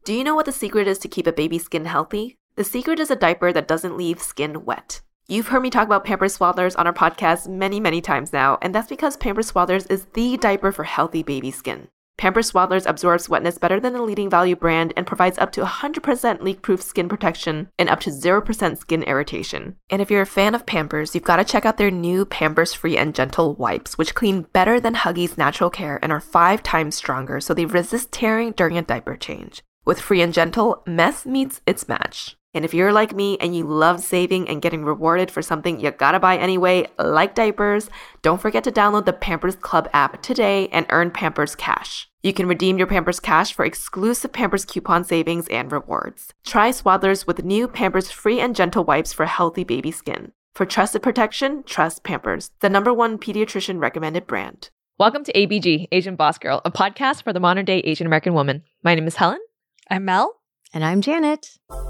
Do you know what the secret is to keep a baby's skin healthy? The secret is a diaper that doesn't leave skin wet. You've heard me talk about Pampers Swaddlers on our podcast many times now, and that's because Pampers Swaddlers is the diaper for healthy baby skin. Pampers Swaddlers absorbs wetness better than the leading value brand and provides up to 100% leak-proof skin protection and up to 0% skin irritation. And if you're a fan of Pampers, you've got to check out their new Pampers Free and Gentle wipes, which clean better than Huggies Natural Care and are 5 times stronger, so they resist tearing during a diaper change. With Free and Gentle, mess meets its match. And if you're like me and you love saving and getting rewarded for something you gotta buy anyway, like diapers, don't forget to download the Pampers Club app today and earn Pampers Cash. You can redeem your Pampers Cash for exclusive Pampers coupon savings and rewards. Try Swaddlers with new Pampers Free and Gentle wipes for healthy baby skin. For trusted protection, trust Pampers, the #1 pediatrician recommended brand. Welcome to ABG, Asian Boss Girl, a podcast for the modern day Asian American woman. My name is Helen. I'm Mel. And I'm Janet.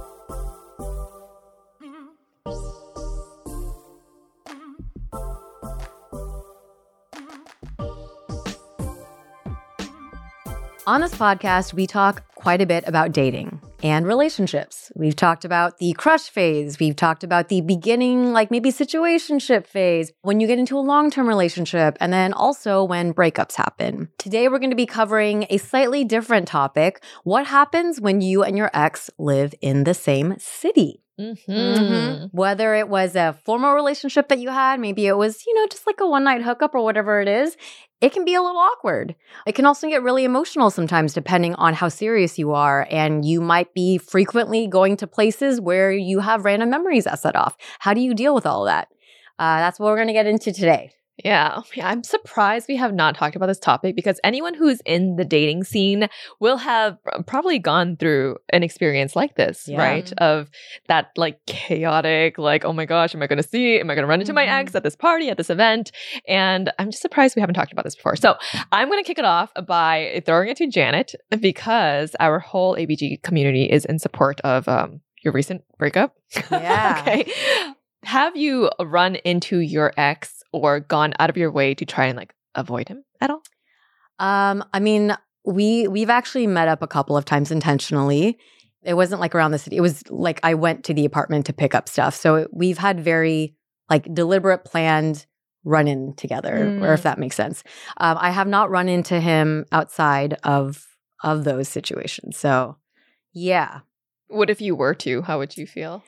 On this podcast, we talk quite a bit about dating and relationships. We've talked about the crush phase. We've talked about the beginning, like maybe situationship phase, when you get into a long-term relationship, and then also when breakups happen. Today, we're going to be covering a slightly different topic. What happens when you and your ex live in the same city? Whether it was a formal relationship that you had, maybe it was, just like a one-night hookup or whatever it is, it can be a little awkward. It can also get really emotional sometimes depending on how serious you are, and you might be frequently going to places where you have random memories that set off. How do you deal with all of that? That's what we're going to get into today. Yeah, I'm surprised we have not talked about this topic because anyone who's in the dating scene will have probably gone through an experience like this, right? Of that like chaotic, like, oh my gosh, am I going to run into my ex at this party, at this event? And I'm just surprised we haven't talked about this before. So I'm going to kick it off by throwing it to Janet because our whole ABG community is in support of your recent breakup. Yeah. Okay. Have you run into your ex or gone out of your way to try and like avoid him at all? I mean, we've actually met up a couple of times intentionally. It wasn't like around the city. It was like I went to the apartment to pick up stuff. So we've had very like deliberate, planned run-in together, or if that makes sense. I have not run into him outside of those situations. So yeah. What if you were to? How would you feel?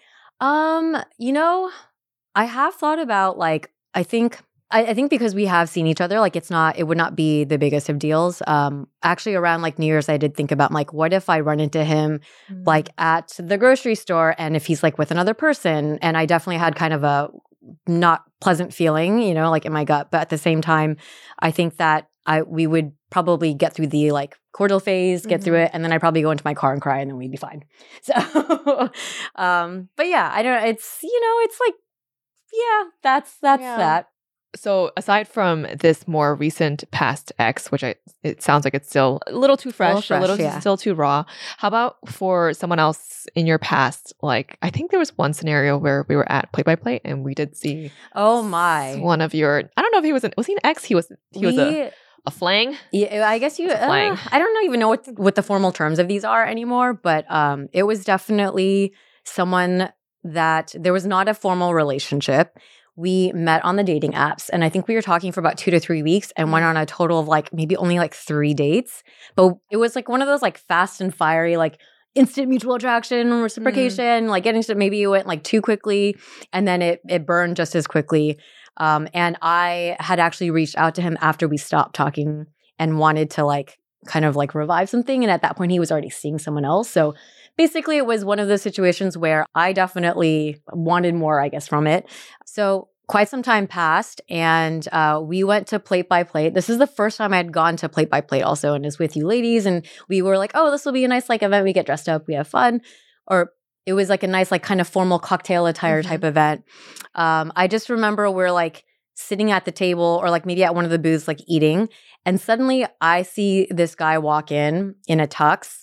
I have thought about like, I think because we have seen each other, like it would not be the biggest of deals. Actually around like New Year's, I did think about like, what if I run into him like at the grocery store and if he's like with another person? And I definitely had kind of a not pleasant feeling, like in my gut. But at the same time, I think that we would probably get through the like cordial phase, get through it, and then I'd probably go into my car and cry and then we'd be fine. So, but yeah, I don't, it's like, yeah, that's that. So aside from this more recent past ex, which it sounds like it's still a little too fresh, still too raw. How about for someone else in your past? Like, I think there was one scenario where we were at Play by Play and we did see. Oh my! One of your, I don't know if he was he an ex? He was a flang. Yeah, I guess I don't even know what the formal terms of these are anymore, but it was definitely someone that there was not a formal relationship. We met on the dating apps, and I think we were talking for about 2 to 3 weeks and went on a total of like maybe only like 3 dates. But it was like one of those like fast and fiery, like instant mutual attraction, reciprocation, like getting to maybe it went like too quickly and then it burned just as quickly. And I had actually reached out to him after we stopped talking and wanted to like kind of like revive something. And at that point, he was already seeing someone else. So basically, it was one of those situations where I definitely wanted more, I guess, from it. So quite some time passed and we went to Plate by Plate. This is the first time I had gone to Plate by Plate also and is with you ladies. And we were like, oh, this will be a nice like event. We get dressed up. We have fun. Or it was like a nice like kind of formal cocktail attire type event. I just remember we're like sitting at the table or like maybe at one of the booths like eating. And suddenly I see this guy walk in a tux.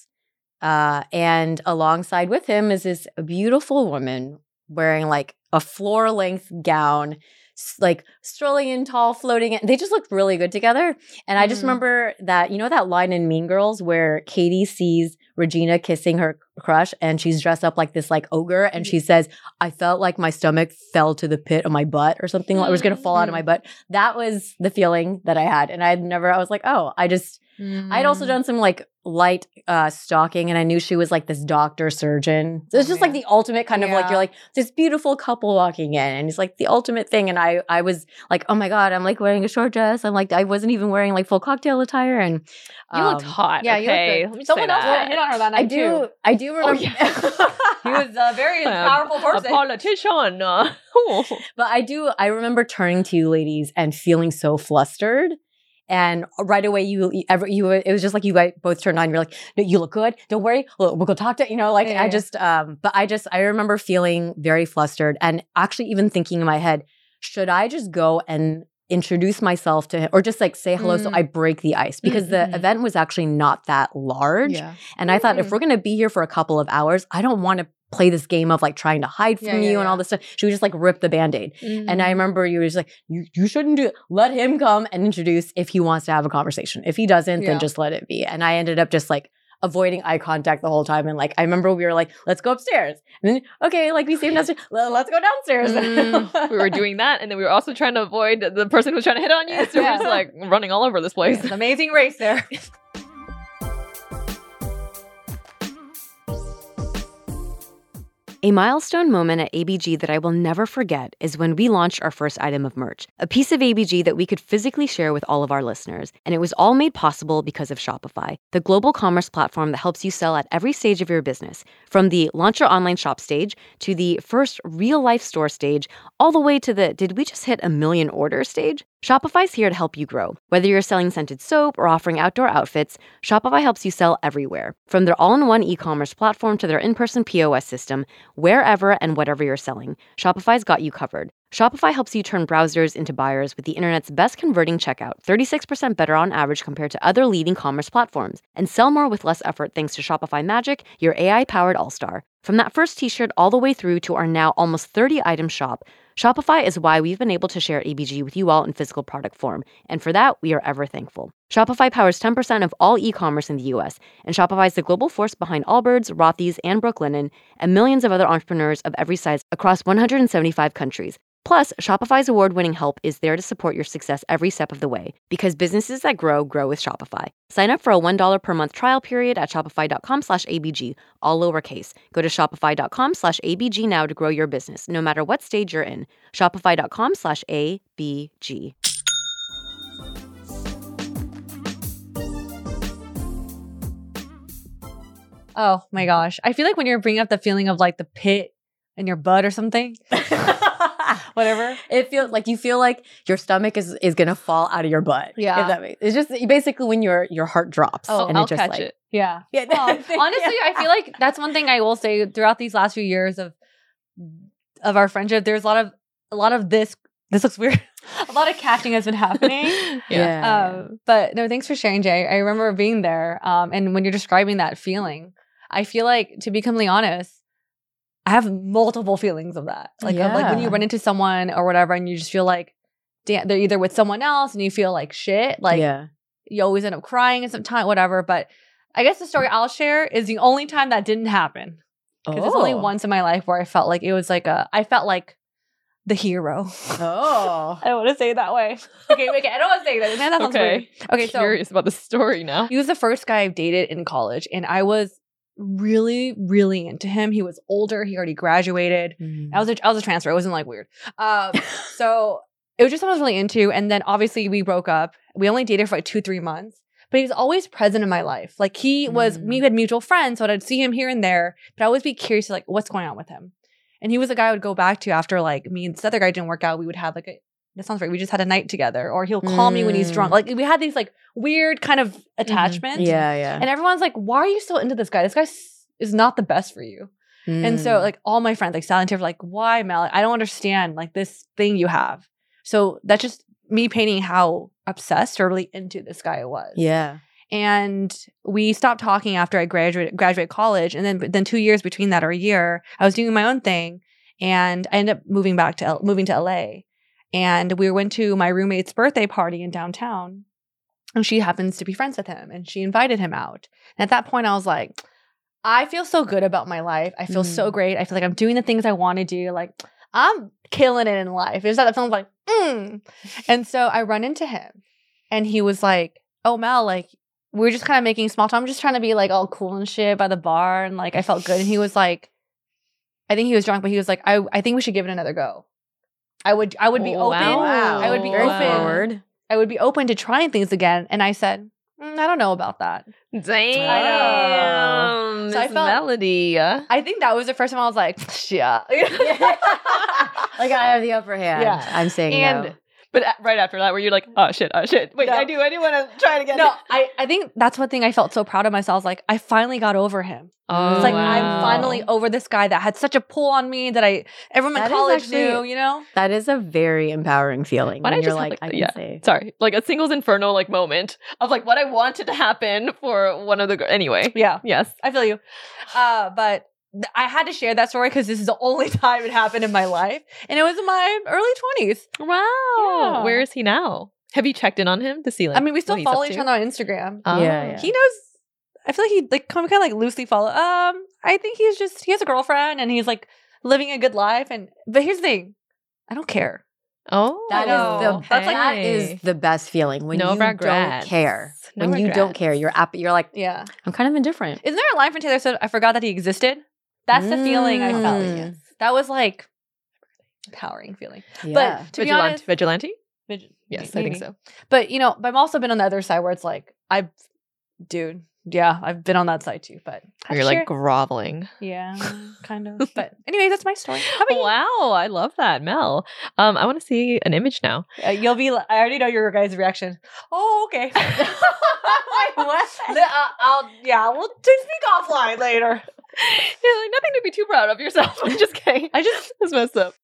And alongside with him is this beautiful woman wearing like a floor-length gown, like strolling in tall, floating in. They just looked really good together. And I just remember that, you know that line in Mean Girls where Katie sees Regina kissing her crush and she's dressed up like this like ogre and she says, I felt like my stomach fell to the pit of my butt or something. Like it was going to fall out of my butt. That was the feeling that I had. And I was like, oh, I'd also done some like light stalking and I knew she was like this doctor surgeon. So it's just like the ultimate kind of like, you're like this beautiful couple walking in and it's like the ultimate thing. And I was like, oh my God, I'm like wearing a short dress. I'm like, I wasn't even wearing like full cocktail attire. And you looked hot. Yeah, okay. you looked good. Someone else hit on her that night too. I do remember. He was a very powerful person. A politician. But I remember turning to you ladies and feeling so flustered. And right away, it was just like you guys both turned on. You're like, no, you look good. Don't worry. We'll go talk to, like, I remember feeling very flustered and actually even thinking in my head, should I just go and introduce myself to him or just like say hello so I break the ice? Because the event was actually not that large. Yeah. And I thought if we're going to be here for a couple of hours, I don't want to play this game of like trying to hide from you and all this stuff. Should we just like rip the Band-Aid? And I remember you were just like, you shouldn't do it. Let him come and introduce if he wants to have a conversation. If he doesn't, then just let it be. And I ended up just like avoiding eye contact the whole time. And like, I remember we were like, let's go upstairs. And then, okay, like we see him downstairs, let's go downstairs. We were doing that. And then we were also trying to avoid the person who was trying to hit on you. So we're just like running all over this place. It's an amazing race there. A milestone moment at ABG that I will never forget is when we launched our first item of merch, a piece of ABG that we could physically share with all of our listeners. And it was all made possible because of Shopify, the global commerce platform that helps you sell at every stage of your business, from the launch your online shop stage to the first real-life store stage, all the way to the did we just hit 1 million orders stage? Shopify's here to help you grow. Whether you're selling scented soap or offering outdoor outfits, Shopify helps you sell everywhere. From their all-in-one e-commerce platform to their in-person POS system, wherever and whatever you're selling, Shopify's got you covered. Shopify helps you turn browsers into buyers with the internet's best converting checkout, 36% better on average compared to other leading commerce platforms, and sell more with less effort thanks to Shopify Magic, your AI-powered all-star. From that first t-shirt all the way through to our now almost 30-item shop, Shopify is why we've been able to share ABG with you all in physical product form, and for that, we are ever thankful. Shopify powers 10% of all e-commerce in the US, and Shopify is the global force behind Allbirds, Rothy's, and Brooklinen, and millions of other entrepreneurs of every size across 175 countries. Plus, Shopify's award-winning help is there to support your success every step of the way, because businesses that grow with Shopify. Sign up for a $1 per month trial period at shopify.com/ABG, all lowercase. Go to shopify.com/ABG now to grow your business, no matter what stage you're in. Shopify.com/ABG. Oh my gosh. I feel like when you're bringing up the feeling of like the pit in your butt or something. Whatever. It feels like you feel like your stomach is going to fall out of your butt. Yeah. If that makes, it's just basically when your heart drops. Oh, and I'll it just catch like, it. Yeah. Yeah. Honestly, I feel like that's one thing I will say throughout these last few years of our friendship. There's a lot of this looks weird. A lot of catching has been happening. But no, thanks for sharing, Jay. I remember being there. And when you're describing that feeling, I feel like, to be completely honest, I have multiple feelings of that. Like when you run into someone or whatever and you just feel like they're either with someone else and you feel like shit. Like you always end up crying at some time, whatever. But I guess the story I'll share is the only time that didn't happen. Because it's only once in my life where I felt like it was like I felt like the hero. Oh. I don't want to say it that way. Okay, I don't want to say that. That sounds weird. Okay, so curious about the story now. He was the first guy I've dated in college, and I was really, really into him. He was older. He already graduated. I was a transfer. It wasn't like weird. So it was just someone I was really into. And then obviously we broke up. We only dated for like 2-3 months. But he was always present in my life. Like we had mutual friends, so I'd see him here and there. But I'd always be curious, like, what's going on with him? And he was a guy I would go back to after like me and this other guy didn't work out. We would have like that sounds right. We just had a night together, or he'll call me when he's drunk. Like we had these like weird kind of attachments. Yeah. And everyone's like, why are you still into this guy? This guy is not the best for you. And so like all my friends, like Sally and Tiff, were like, why, Mel? I don't understand like this thing you have. So that's just me painting how obsessed or really into this guy I was. Yeah. And we stopped talking after I graduated college. And then 2 years between that, or a year, I was doing my own thing. And I ended up moving to LA. And we went to my roommate's birthday party in downtown. And she happens to be friends with him. And she invited him out. And at that point, I was like, I feel so good about my life. I feel so great. I feel like I'm doing the things I want to do. Like, I'm killing it in life. It's that feeling like, And so I run into him. And he was like, oh, Mel, like, we're just kind of making small talk. I'm just trying to be like all cool and shit by the bar. And like, I felt good. And he was like, I think he was drunk, but he was like, I think we should give it another go. I would be open. Wow. I would be Very open. forward. I would be open to trying things again. And I said, I don't know about that. Damn. I know. So I Miss felt- Melody. I think that was the first time I was like, yeah. Like I have the upper hand. Yeah. I'm saying no. But right after that, where you're like, oh shit. Wait, No. I do want to try it again. No, I think that's one thing I felt so proud of myself. I was like, I finally got over him. Oh, It's like, wow. I'm finally over this guy that had such a pull on me that everyone in That is college actually- knew, you know? That is a very empowering feeling. Why When don't I you're just have, like, I like, can yeah. say. Sorry, like a singles inferno like moment of like what I wanted to happen for one of the anyway. Yeah. Yes. I feel you. But I had to share that story because this is the only time it happened in my life. And it was in my early 20s. Wow. Yeah. Where is he now? Have you checked in on him to see like? I mean, we still what he's up follow to? each other on Instagram. Oh. Yeah. He knows. I feel like he like kind of like loosely follow. I think he has a girlfriend and he's like living a good life. But here's the thing, I don't care. Oh, That is That's like- that is the best feeling when No you regrets. don't care. No when you don't regrets. care, you're like, Yeah. I'm kind of indifferent. Isn't there a line from Taylor Swift? I forgot that he existed. That's the feeling I felt. Mm. That was like empowering feeling. Yeah. But to be honest, Vigilante. Yes, I maybe. think so. But I've also been on the other side where it's like I've been on that side too. But Where you're like groveling. yeah, kind of. But anyway, that's my story. How about you? Wow, I love that, Mel. I want to see an image now. You'll be. I already know your guys' reaction. Oh, okay. What? We'll speak offline later. Yeah, like nothing to be too proud of yourself. I'm just kidding. I just was messed up.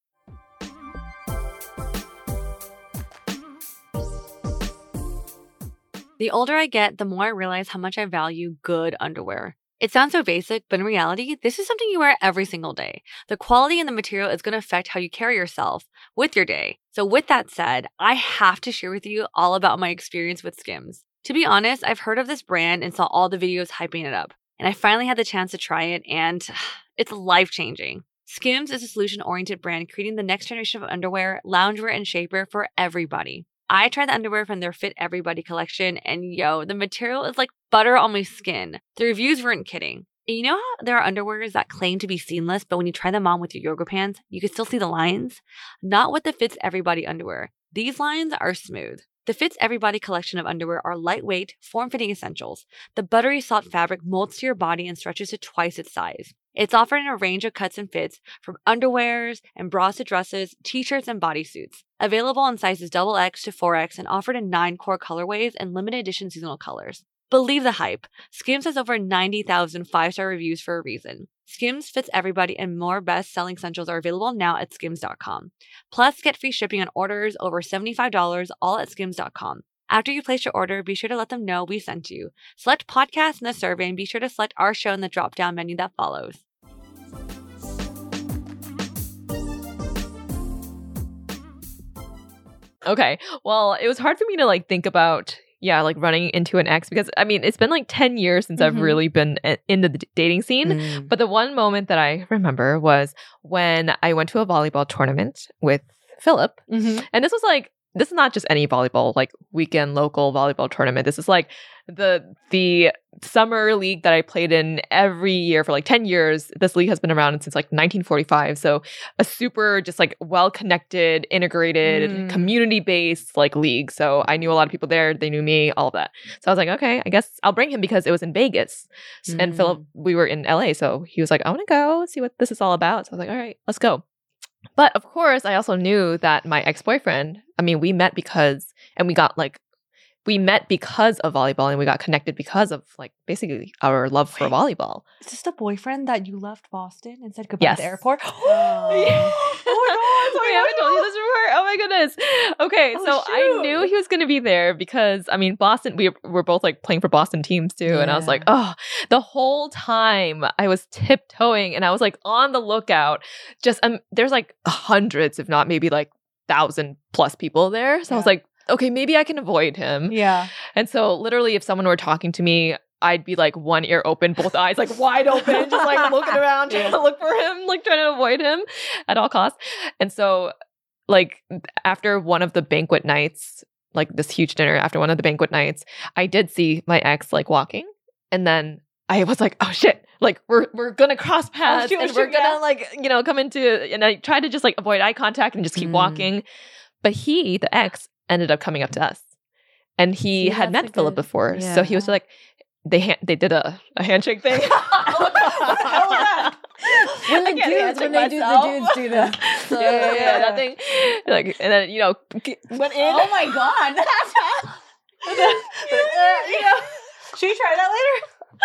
The older I get, the more I realize how much I value good underwear. It sounds so basic, but in reality, this is something you wear every single day. The quality and the material is going to affect how you carry yourself with your day. So with that said, I have to share with you all about my experience with Skims. To be honest, I've heard of this brand and saw all the videos hyping it up. And I finally had the chance to try it, and it's life-changing. Skims is a solution-oriented brand creating the next generation of underwear, loungewear, and shapewear for everybody. I tried the underwear from their Fit Everybody collection, and the material is like butter on my skin. The reviews weren't kidding. And you know how there are underwears that claim to be seamless, but when you try them on with your yoga pants, you can still see the lines? Not with the Fits Everybody underwear. These lines are smooth. The Fits Everybody collection of underwear are lightweight, form-fitting essentials. The buttery soft fabric molds to your body and stretches to twice its size. It's offered in a range of cuts and fits, from underwears and bras to dresses, t-shirts, and bodysuits. Available in sizes XXX to 4X and offered in 9 core colorways and limited edition seasonal colors. Believe the hype. Skims has over 90,000 5-star reviews for a reason. Skims Fits Everybody and more best-selling essentials are available now at skims.com. Plus, get free shipping on orders over $75, all at skims.com. After you place your order, be sure to let them know we sent you. Select podcast in the survey and be sure to select our show in the drop-down menu that follows. Okay. Well, it was hard for me to like think about, like running into an ex because I mean, it's been like 10 years since I've really been in the dating scene. Mm. But the one moment that I remember was when I went to a volleyball tournament with Philip. Mm-hmm. And this is not just any volleyball, like weekend local volleyball tournament. This is like the summer league that I played in every year for like 10 years. This league has been around since like 1945. So a super just like well-connected, integrated, community-based like league. So I knew a lot of people there. They knew me, all of that. So I was like, okay, I guess I'll bring him because it was in Vegas. And Philip, we were in LA. So he was like, I want to go see what this is all about. So I was like, all right, let's go. But of course, I also knew that my ex-boyfriend, I mean, we met because of volleyball and we got connected because of like basically our love for volleyball. Is this the boyfriend that you left Boston and said goodbye at the Yes. airport? Oh my god, I haven't told you this before. Oh my goodness. Okay, Oh, so I shoot. knew he was going to be there because, I mean, Boston, we were both like playing for Boston teams too. And I was like, oh, the whole time I was tiptoeing and I was like on the lookout. Just, there's like hundreds, if not maybe like 1,000 plus people there. So I was like, okay, maybe I can avoid him. Yeah. And so literally if someone were talking to me, I'd be like one ear open, both eyes like wide open, just like looking around, trying to look for him, like trying to avoid him at all costs. And so like after one of the banquet nights, like this huge dinner after one of the banquet nights, I did see my ex like walking. And then I was like, oh shit, like we're gonna cross paths and we're gonna like, you know, come into, and I tried to just like avoid eye contact and just keep walking. But he, the ex, ended up coming up to us. And he had met Philip before. Yeah. So he was like, they did a handshake thing. What the hell was that? When the dudes do that. Yeah, that thing. Like, and then, you know, went in. Oh my God. Should we try that later?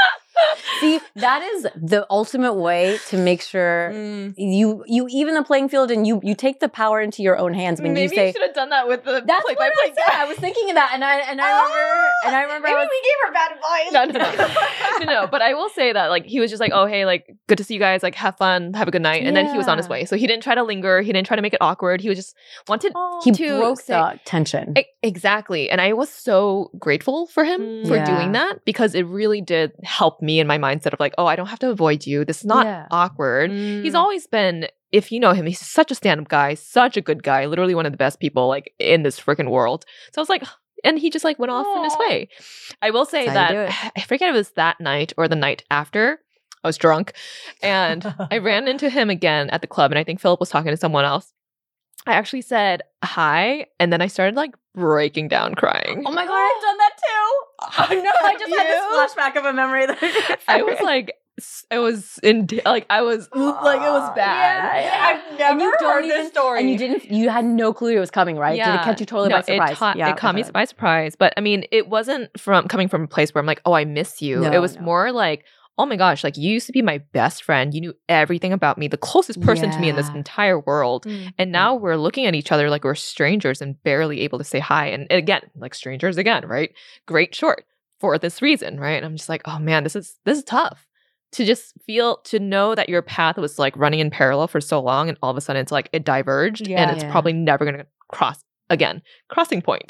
See, that is the ultimate way to make sure you even the playing field and you take the power into your own hands when you say. Maybe you should have done that with the play-by-play guy. I was thinking of that, and I remember. Maybe we gave her bad advice. No. But I will say that like he was just like, oh hey, like good to see you guys, like have fun, have a good night, and then he was on his way. So he didn't try to linger. He didn't try to make it awkward. He was just wanted to broke the tension. Exactly, and I was so grateful for him for doing that because it really did help me in my mindset of like, oh, I don't have to avoid you. This is not awkward. He's always been, if you know him, he's such a stand-up guy, such a good guy, literally one of the best people like in this freaking world. So I was like, and he just like went off in his way. I will say that I forget if it was that night or the night after. I was drunk and I ran into him again at the club, and I think Philip was talking to someone else. I actually said hi, and then I started like breaking down crying. Oh my God, I've done that too. Oh no, I just had this flashback of a memory that I was like, I was in, like, I was, like, it was bad. Yeah. I've never heard this story. And you had no clue it was coming, right? Yeah. Did it catch you totally by surprise? It caught me by surprise. But I mean, it wasn't coming from a place where I'm like, oh, I miss you. It was more like, oh my gosh, like you used to be my best friend. You knew everything about me, the closest person to me in this entire world. And now we're looking at each other like we're strangers and barely able to say hi. And again, like strangers again, right? Great short for this reason, right? And I'm just like, oh man, this is tough to just to know that your path was like running in parallel for so long, and all of a sudden it's like it diverged and it's probably never going to cross again. Crossing point.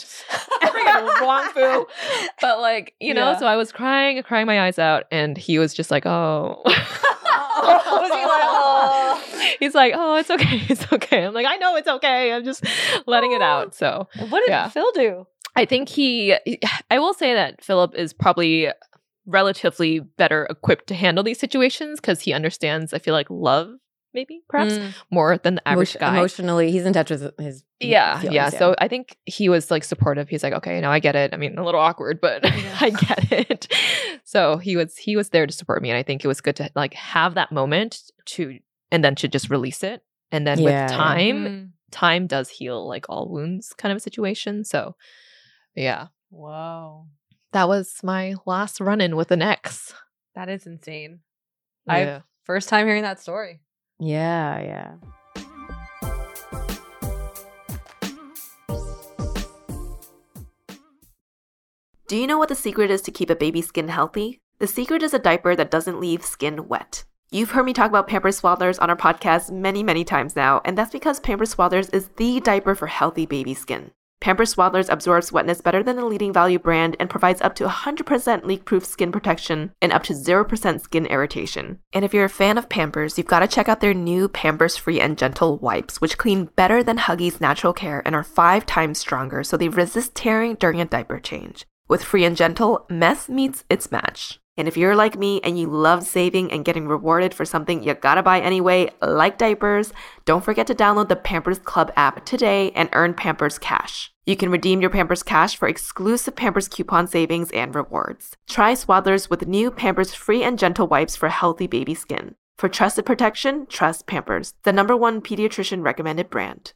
Wrong foo. But like, you know, so I was crying my eyes out, and he was just like, oh. Was he like, oh? He's like, oh, it's okay. It's okay. I'm like, I know it's okay. I'm just letting it out. So what did Phil do? I think I will say that Philip is probably relatively better equipped to handle these situations because he understands, I feel like, love maybe perhaps more than the average guy. Emotionally, he's in touch with his feelings, So I think he was like supportive. He's like, okay, no, I get it. I mean, a little awkward, but I get it. So he was there to support me, and I think it was good to like have that moment and then to just release it. And then with time does heal like all wounds kind of a situation. So yeah. Whoa. That was my last run-in with an ex. That is insane. Yeah. First time hearing that story. Yeah. Do you know what the secret is to keep a baby's skin healthy? The secret is a diaper that doesn't leave skin wet. You've heard me talk about Pampers Swaddlers on our podcast many, many times now, and that's because Pampers Swaddlers is the diaper for healthy baby skin. Pampers Swaddlers absorbs wetness better than the leading value brand and provides up to 100% leak-proof skin protection and up to 0% skin irritation. And if you're a fan of Pampers, you've got to check out their new Pampers Free and Gentle wipes, which clean better than Huggies Natural Care and are 5 times stronger, so they resist tearing during a diaper change. With Free and Gentle, mess meets its match. And if you're like me and you love saving and getting rewarded for something you gotta buy anyway, like diapers, don't forget to download the Pampers Club app today and earn Pampers Cash. You can redeem your Pampers Cash for exclusive Pampers coupon savings and rewards. Try Swaddlers with new Pampers Free and Gentle wipes for healthy baby skin. For trusted protection, trust Pampers, the #1 pediatrician recommended brand.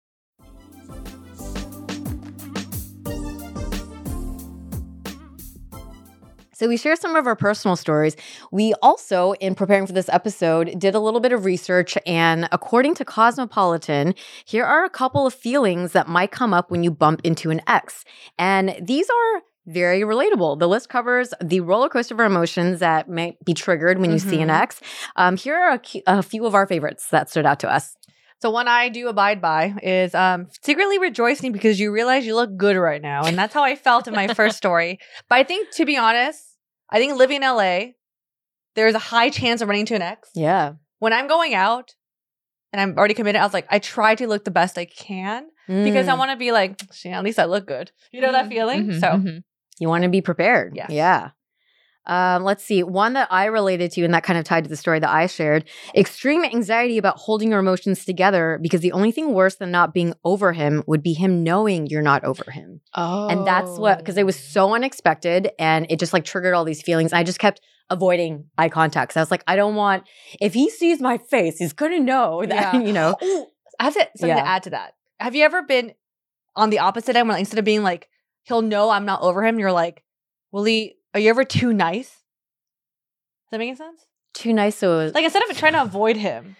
So we share some of our personal stories. We also, in preparing for this episode, did a little bit of research, and according to Cosmopolitan, here are a couple of feelings that might come up when you bump into an ex. And these are very relatable. The list covers the roller coaster of emotions that may be triggered when you see an ex. Here are a few of our favorites that stood out to us. So one I do abide by is secretly rejoicing because you realize you look good right now. And that's how I felt in my first story. But I think, to be honest, I think living in LA, there's a high chance of running into an ex. Yeah. When I'm going out and I'm already committed, I was like, I try to look the best I can because I want to be like, at least I look good. You know that feeling? You want to be prepared. Yes. Yeah. Let's see. One that I related to and that kind of tied to the story that I shared. Extreme anxiety about holding your emotions together because the only thing worse than not being over him would be him knowing you're not over him. Oh. And that's what, because it was so unexpected and it just like triggered all these feelings. I just kept avoiding eye contact. So I was like, I don't want, if he sees my face, he's going to know that, you know. Ooh, I have something to add to that. Have you ever been on the opposite end where like, instead of being like, he'll know I'm not over him, you're like, are you ever too nice? Does that make any sense? Too nice. So like instead of trying to avoid him,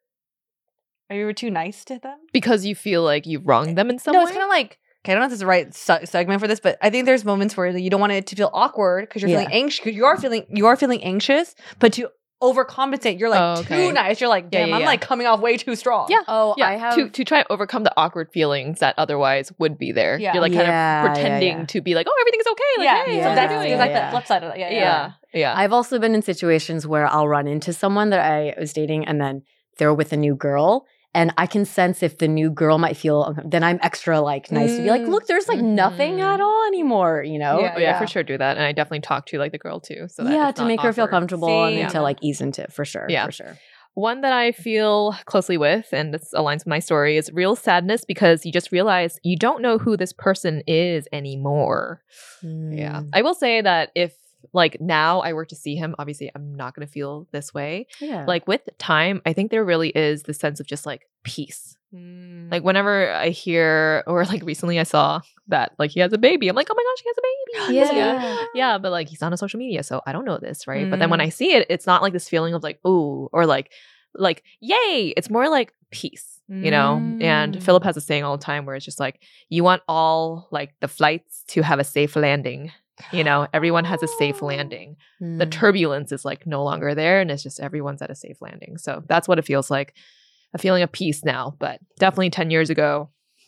are you ever too nice to them? Because you feel like you've wronged them in some way? No, it's kind of like, okay, I don't know if this is the right segment for this, but I think there's moments where you don't want it to feel awkward because you're feeling anxious. Because you are feeling anxious, but to overcompensate, you're like too nice. You're like, damn, I'm like coming off way too strong. Yeah. Oh, yeah. I have to try and overcome the awkward feelings that otherwise would be there. Yeah. You're like kind of pretending to be like, oh, everything's okay. Like, hey, so that's like the flip side of that. Yeah. I've also been in situations where I'll run into someone that I was dating and then they're with a new girl. And I can sense if the new girl might feel, then I'm extra like nice to be like, look, there's like nothing at all anymore, you know? Yeah, for sure do that. And I definitely talk to like the girl too. So that it's to not make her feel awkward. comfortable and to like ease into it for sure. Yeah. For sure. One that I feel closely with, and this aligns with my story, is real sadness because you just realize you don't know who this person is anymore. Yeah. I will say that if like now I were to see him, obviously I'm not going to feel this way. Yeah. Like with time, I think there really is the sense of just like peace. Like whenever I hear, or like recently I saw that like he has a baby, I'm like, oh my gosh, he has a baby. Yeah, but like he's not on social media, so I don't know this, right? But then when I see it, it's not like this feeling of like, ooh, or like yay. It's more like peace, you know? And Philip has a saying all the time where it's just like, you want all like the flights to have a safe landing. You know, everyone has a safe landing. The turbulence is like no longer there, and it's just everyone's at a safe landing. So that's what it feels like. A feeling of peace now, but definitely 10 years ago.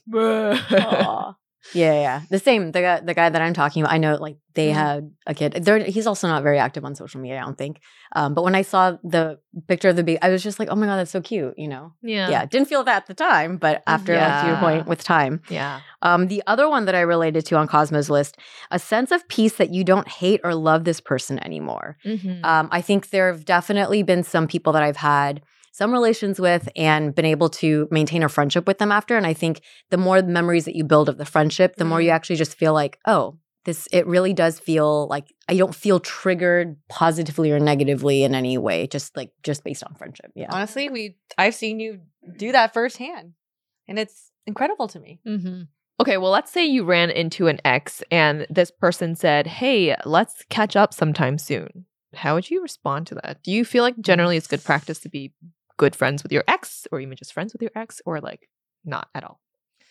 Yeah. The same. The guy that I'm talking about, I know like they had a kid. He's also not very active on social media, I don't think. But when I saw the picture of the baby, I was just like, oh my God, that's so cute, you know? Yeah. Didn't feel that at the time, but after like to your point with time. Yeah. The other one that I related to on Cosmo's list, a sense of peace that you don't hate or love this person anymore. I think there have definitely been some people that I've had some relations with and been able to maintain a friendship with them after. And I think the more memories that you build of the friendship, the more you actually just feel like, oh, it really does feel like I don't feel triggered positively or negatively in any way, just based on friendship. Yeah. Honestly, I've seen you do that firsthand and it's incredible to me. Okay, well, let's say you ran into an ex and this person said, hey, let's catch up sometime soon. How would you respond to that? Do you feel like generally it's good practice to be good friends with your ex, or even just friends with your ex, or like not at all?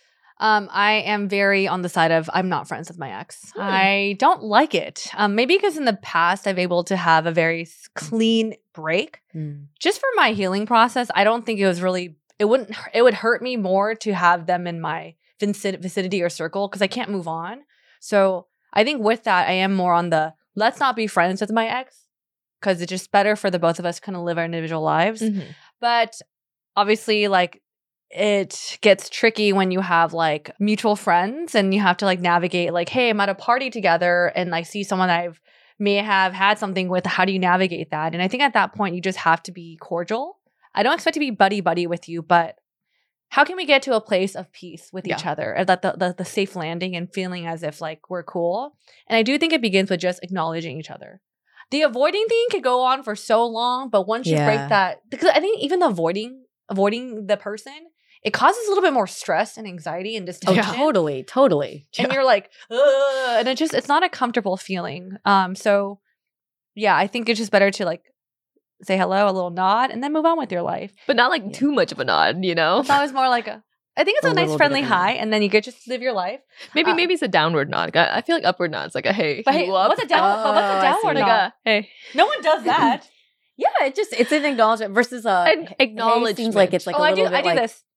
I am very on the side of I'm not friends with my ex. I don't like it. Maybe because in the past I've able to have a very clean break. Just for my healing process, I don't think it was really, it would hurt me more to have them in my vicinity or circle because I can't move on. So I think with that, I am more on the let's not be friends with my ex because it's just better for the both of us to kind of live our individual lives. But obviously, like, it gets tricky when you have like mutual friends and you have to like navigate like, hey, I'm at a party together and I see someone I may have had something with. How do you navigate that? And I think at that point, you just have to be cordial. I don't expect to be buddy with you, but how can we get to a place of peace with each other? That the safe landing and feeling as if like we're cool. And I do think it begins with just acknowledging each other. The avoiding thing could go on for so long, but once you break that, because I think even the avoiding the person, it causes a little bit more stress and anxiety and just tension. Totally. And you're like, ugh, and it's not a comfortable feeling. So yeah, I think it's just better to like say hello, a little nod, and then move on with your life. But not like too much of a nod, you know? It's always more like I think it's a nice friendly hi, and then you get just live your life. Maybe it's a downward nod. I feel like upward nod's like a hey. But hey, what's a downward nod? Like hey. No one does that. Yeah, it's an acknowledgement versus an acknowledgement. Hey seems like it's like a little bit I do like, this.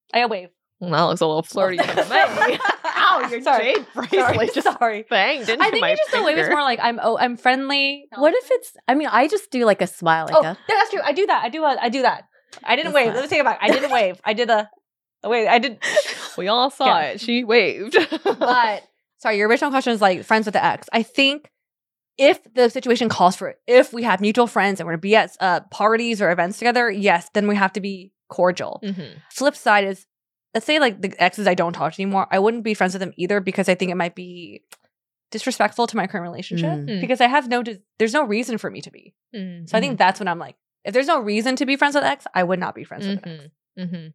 I wave. Well, that looks a little flirty to me. Ow, your jade bracelet just banged into I think my just the wave is finger. more like I'm friendly. What if it's? I mean, I just do like a smile, like Oh, a. that's true. I do that. I do that. I didn't That's wave. fine. Let me take it back. I didn't wave. I did a wait. I did. We all saw Yeah. it. She waved. But sorry, your original question is like friends with the ex. I think if the situation calls for it, if we have mutual friends and we're gonna be at parties or events together, yes, then we have to be cordial. Mhm. Flip side is, let's say like the exes I don't talk to anymore, I wouldn't be friends with them either because I think it might be disrespectful to my current relationship Mm. because I have there's no reason for me to be. Mhm. So I think that's when I'm like, if there's no reason to be friends with ex, I would not be friends with ex. Mhm.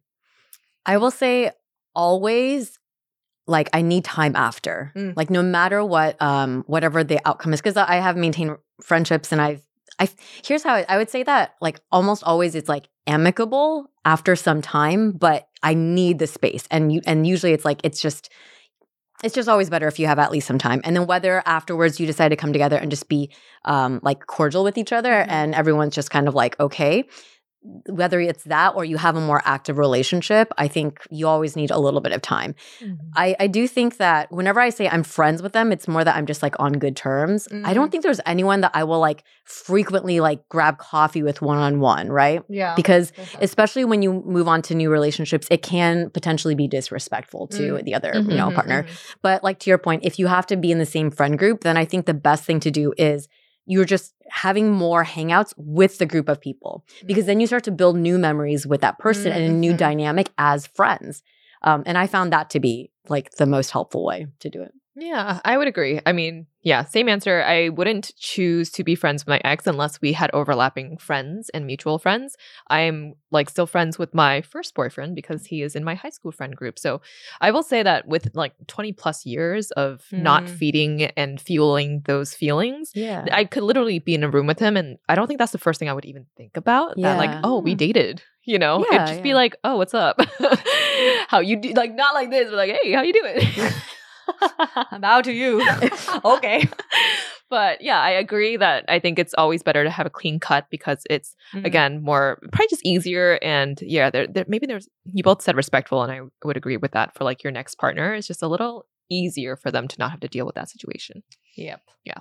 I will say always, like, I need time after. Mm. Like, no matter what, whatever the outcome is, because I have maintained friendships, and I here's how I would say that, like, almost always it's like amicable after some time, but I need the space, and usually it's like it's just always better if you have at least some time, and then whether afterwards you decide to come together and just be like cordial with each other, Mhm. and everyone's just kind of like okay. Whether it's that or you have a more active relationship, I think you always need a little bit of time. Mhm. I do think that whenever I say I'm friends with them, it's more that I'm just like on good terms. I don't think there's anyone that I will like frequently like grab coffee with one-on-one, right? Yeah. Because especially when you move on to new relationships, it can potentially be disrespectful to the other, Mhm, partner. mhm. But like to your point, if you have to be in the same friend group, then I think the best thing to do is you're just having more hangouts with the group of people, because then you start to build new memories with that person and a new Mhm. dynamic as friends. And I found that to be like the most helpful way to do it. Yeah, I would agree. I mean, yeah, same answer. I wouldn't choose to be friends with my ex unless we had overlapping friends and mutual friends. I'm like still friends with my first boyfriend because he is in my high school friend group. So I will say that with like 20 plus years of not feeding and fueling those feelings, Yeah. I could literally be in a room with him, and I don't think that's the first thing I would even think about. That like, Yeah. oh, we dated. You know, Yeah, it'd just be yeah. like, oh, what's up? How you do? Like not like this, but like, hey, how you doing? Bow to you. Okay. But yeah, I agree that I think it's always better to have a clean cut because it's again more probably just easier, and yeah, there maybe there's you both said respectful, and I would agree with that for like your next partner. It's just a little easier for them to not have to deal with that situation. Yep. Yeah.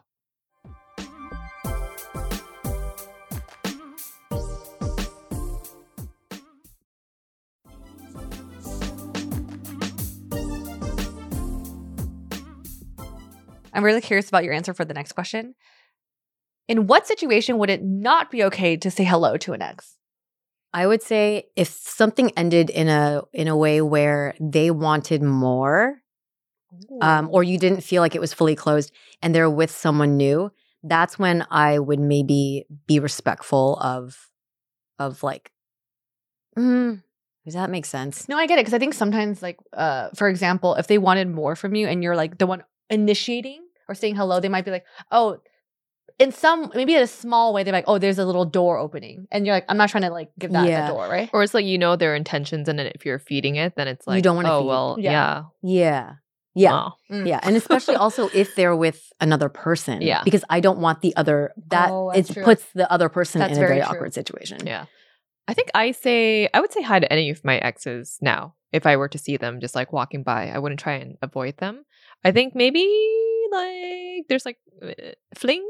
I'm really curious about your answer for the next question. In what situation would it not be okay to say hello to an ex? I would say if something ended in a way where they wanted more, or you didn't feel like it was fully closed and they're with someone new, that's when I would maybe be respectful of like, does that make sense? No, I get it, because I think sometimes, like, for example, if they wanted more from you and you're like the one initiating or saying hello, they might be like, oh, maybe in a small way, they're like, oh, there's a little door opening, and you're like, I'm not trying to like give that Yeah. the door, right? Or it's like their intentions, and then if you're feeding it, then it's like don't wanna oh feed. well, Yeah. yeah. Yeah. Wow. Yeah, and especially also if they're with another person. Yeah. Because I don't want the other Oh, that's it true. puts the other person That's in a very very true. awkward situation. Yeah. I think I would say hi to any of my exes now. If I were to see them just like walking by, I wouldn't try and avoid them. I think maybe like there's like fling,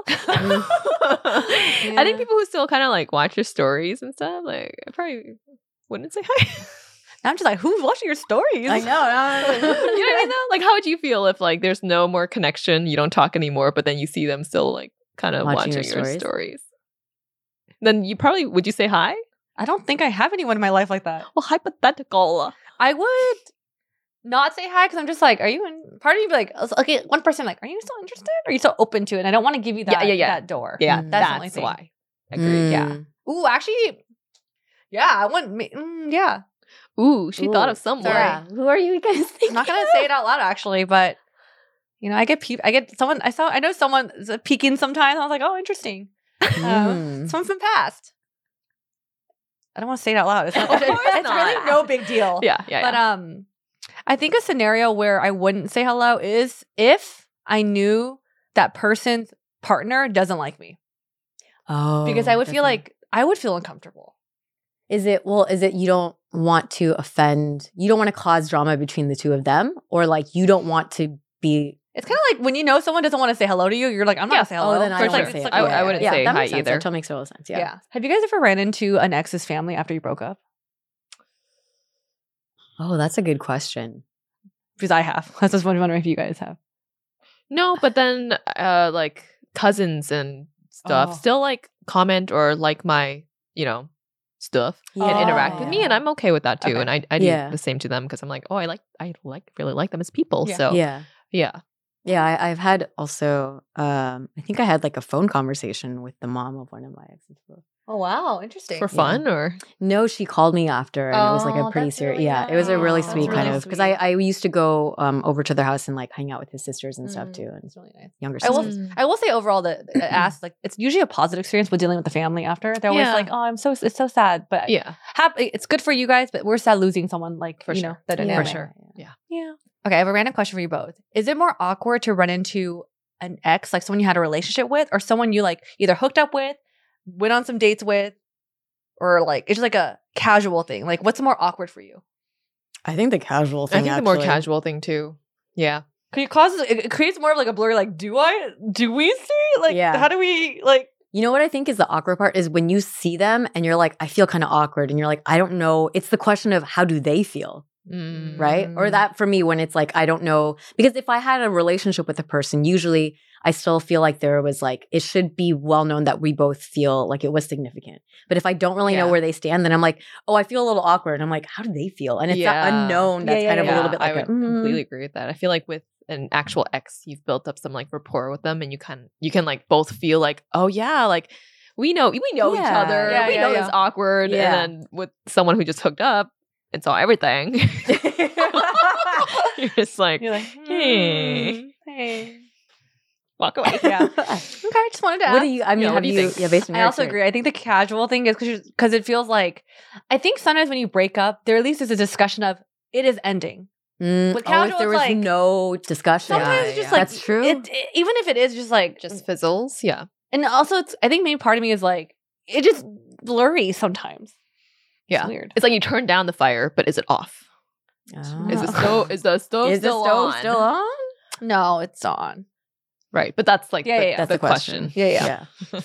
I think people who still kind of like watch your stories and stuff, like I probably wouldn't say hi. I'm just like, who's watching your stories? I know. You know what I mean though? Like how would you feel if like there's no more connection, you don't talk anymore, but then you see them still like kind of watching your stories? Then would you say hi? I don't think I have anyone in my life like that. Well, hypothetical. I would not say hi because I'm just like, are you in? Part of you be like, okay, one person like, are you still interested? Are you still open to it? And I don't want to give you that, that door. Yeah, That's that's the only thing. why. Agreed. Yeah. Ooh, actually, yeah, I wouldn't. Yeah, Ooh, she thought of someone. Sorry. Who are you guys thinking? I'm not gonna say it out loud actually, but I get someone. I know someone is peeking sometimes. I was like, oh, interesting. Someone from the past. I don't want to say it out loud. It's, not, Of course it's not. really no big deal. Yeah. But I think a scenario where I wouldn't say hello is if I knew that person's partner doesn't like me. Oh, Because I would feel definitely. like I would feel uncomfortable. Is it you don't want to offend, you don't want to cause drama between the two of them, or like you don't want to be. It's kind of like when you know someone doesn't want to say hello to you, you're like, I'm not going to say hello. Oh, then I it's don't like, say it. I wouldn't say that hi makes sense. either. That totally makes total sense. Yeah. Have you guys ever ran into an ex's family after you broke up? Oh, that's a good question. Because I have. I was just wondering if you guys have. No, but then like cousins and stuff still like comment or like my, stuff and interact with me, and I'm okay with that too. Okay. And I do the same to them because I'm like, I really like them as people. Yeah. So Yeah, I've had also, I think I had like a phone conversation with the mom of one of my exes. Oh, wow. Interesting. for fun or No, she called me after, and it was like a pretty that's serious. really It was a really nice. sweet That's kind really of because sweet. I used to go over to their house and like hang out with his sisters and stuff too, and It's really nice. younger I will, sisters. I will say overall that ask like it's usually a positive experience with dealing with the family after. They're always Yeah. like, oh, it's so sad, but yeah, happy. It's good for you guys, but we're sad losing someone like For you sure. know that For dynamic. sure. Yeah. Okay, I have a random question for you both. Is it more awkward to run into an ex, like someone you had a relationship with, or someone you like either hooked up with, went on some dates with, or like it's just like a casual thing? Like, what's more awkward for you? I think the casual I thing. think the more casual thing too. Yeah, It creates more of like a blurry, like, do we see? Like, Yeah. how do we like? You know what I think is the awkward part is when you see them and you're like, I feel kind of awkward, and you're like, I don't know. It's the question of how do they feel, right? Or that for me when it's like I don't know, because if I had a relationship with a person, usually I still feel like there was like it should be well known that we both feel like it was significant. But if I don't really know Yeah. where they stand, then I'm like, oh, I feel a little awkward. And I'm like, how do they feel? And it's that Yeah. unknown that's kind of a little bit like I would completely agree with that. I feel like with an actual ex, you've built up some like rapport with them, and you can like both feel like, oh yeah, like we know each Yeah. other. Yeah, we yeah, know yeah. it's awkward. Yeah. And then with someone who just hooked up and saw everything, you're just like, You're like, hey, walk away. Yeah. Okay, I just wanted to ask. What do you? I mean, Yeah, what have do you you? think? Yeah, based on I your also agree. I think the casual thing is because it feels like I think sometimes when you break up, there at least is a discussion of it is ending. With if casual, there it's was like- no discussion, Sometimes it's just like that's true. even if it is just like Just fizzles. Yeah. and also it's I think maybe part of me is like it just blurry sometimes. Yeah. It's weird. It's like you turn down the fire, but is it off? Oh. Is the stove Is the still stove on? still on? No, it's on. Right. But that's like Yeah, yeah, yeah. That's the the question. Yeah.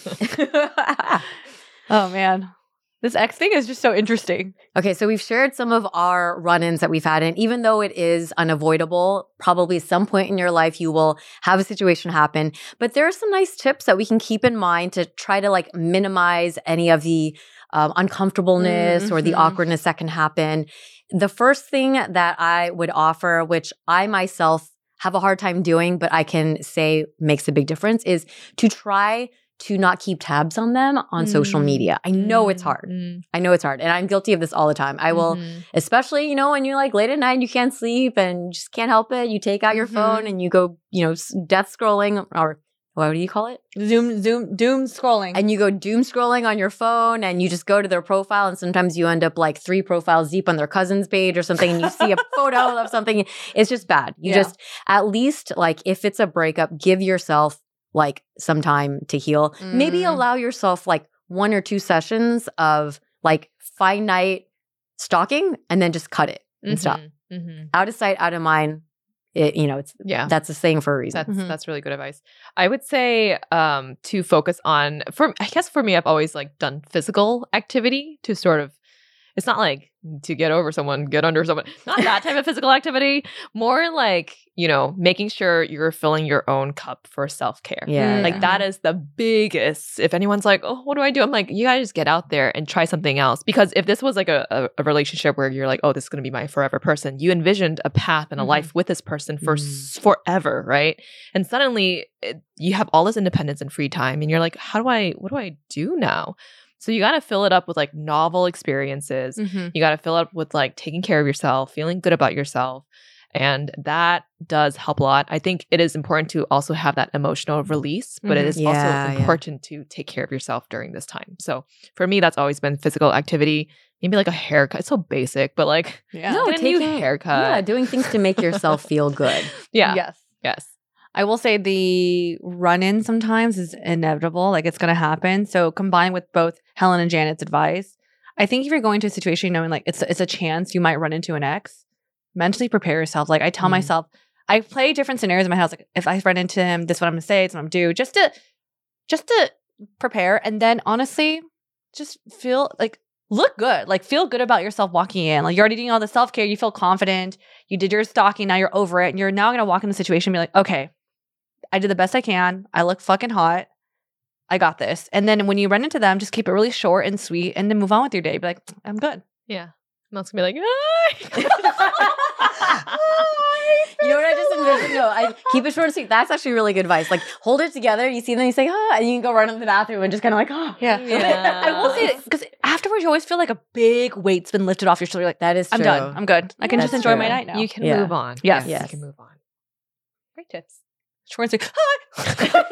Yeah. Oh man, this X thing is just so interesting. Okay, so we've shared some of our run-ins that we've had, and even though it is unavoidable, probably at some point in your life you will have a situation happen. But there are some nice tips that we can keep in mind to try to like minimize any of the uncomfortableness or the Mhm. awkwardness that can happen. The first thing that I would offer, which I myself have a hard time doing, but I can say makes a big difference, is to try to not keep tabs on them on social media. I know it's hard. I know it's hard. And I'm guilty of this all the time. I will, especially, when you're like late at night and you can't sleep and you just can't help it. You take out your phone and you go, death scrolling, or what do you call it? Doom scrolling. And you go doom scrolling on your phone and you just go to their profile. And sometimes you end up like 3 profiles deep on their cousin's page or something. And you see a photo of something. It's just bad. You just, at least like if it's a breakup, give yourself like some time to heal. Maybe allow yourself like 1 or 2 sessions of like finite stalking and then just cut it and stop. Out of sight, out of mind. It's that's a saying for a reason. That's really good advice. I would say to focus on for me, I've always like done physical activity to sort of, it's not like to get over someone, get under someone, not that type of physical activity, more like, making sure you're filling your own cup for self-care. Yeah. Like that is the biggest, if anyone's like, oh, what do I do? I'm like, you gotta just get out there and try something else. Because if this was like a relationship where you're like, oh, this is gonna be my forever person, you envisioned a path and a life with this person for forever, right? And suddenly you have all this independence and free time and you're like, what do I do now? So you got to fill it up with like novel experiences. You got to fill it up with like taking care of yourself, feeling good about yourself. And that does help a lot. I think it is important to also have that emotional release, but it is also important to take care of yourself during this time. So for me, that's always been physical activity, maybe like a haircut. It's so basic, but like get a new haircut. Yeah, doing things to make yourself feel good. Yeah. Yes. I will say the run-in sometimes is inevitable. Like it's going to happen. So combined with both Helen and Janet's advice, I think if you're going to a situation knowing like it's a chance you might run into an ex, mentally prepare yourself. Like I tell myself, I play different scenarios in my house. Like if I run into him, this is what I'm gonna say, this is what I'm gonna do, just to prepare. And then honestly, just feel like look good. Like feel good about yourself walking in. Like you're already doing all the self-care, you feel confident, you did your stalking, now you're over it, and you're now gonna walk in the situation and be like, okay, I did the best I can. I look fucking hot. I got this. And then when you run into them, just keep it really short and sweet and then move on with your day. Be like, I'm good. Yeah. Not gonna be like, ah. You know what I just envisioned? No, I keep it short and sweet. That's actually really good advice. Like hold it together. You see them, you say, and you can go run into the bathroom and just kind of like, Yeah. I will say because afterwards you always feel like a big weight's been lifted off your shoulder. Like that is true. I'm done. I'm good. I can just enjoy my night now. You can move on. Yes. You can move on. Great tips. Short and sweet. Hi.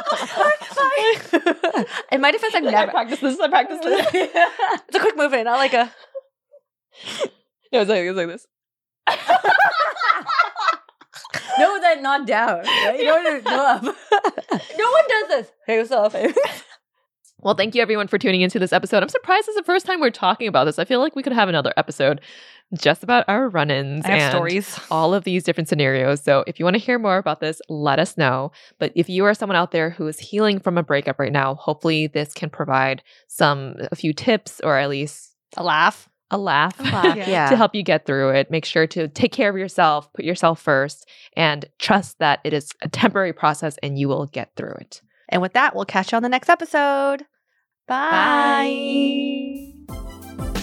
Hi. In my defense, I've never practiced this. It's a quick movement, not like a. No, it's like this. No, that not down. Right? You don't go up. No one does this. Hey, what's up? Well, thank you everyone for tuning into this episode. I'm surprised it's the first time we're talking about this. I feel like we could have another episode just about our run-ins and stories, all of these different scenarios. So if you want to hear more about this, let us know. But if you are someone out there who is healing from a breakup right now, hopefully this can provide a few tips or at least a laugh to help you get through it. Make sure to take care of yourself, put yourself first, and trust that it is a temporary process and you will get through it. And with that, we'll catch you on the next episode. Bye. Bye.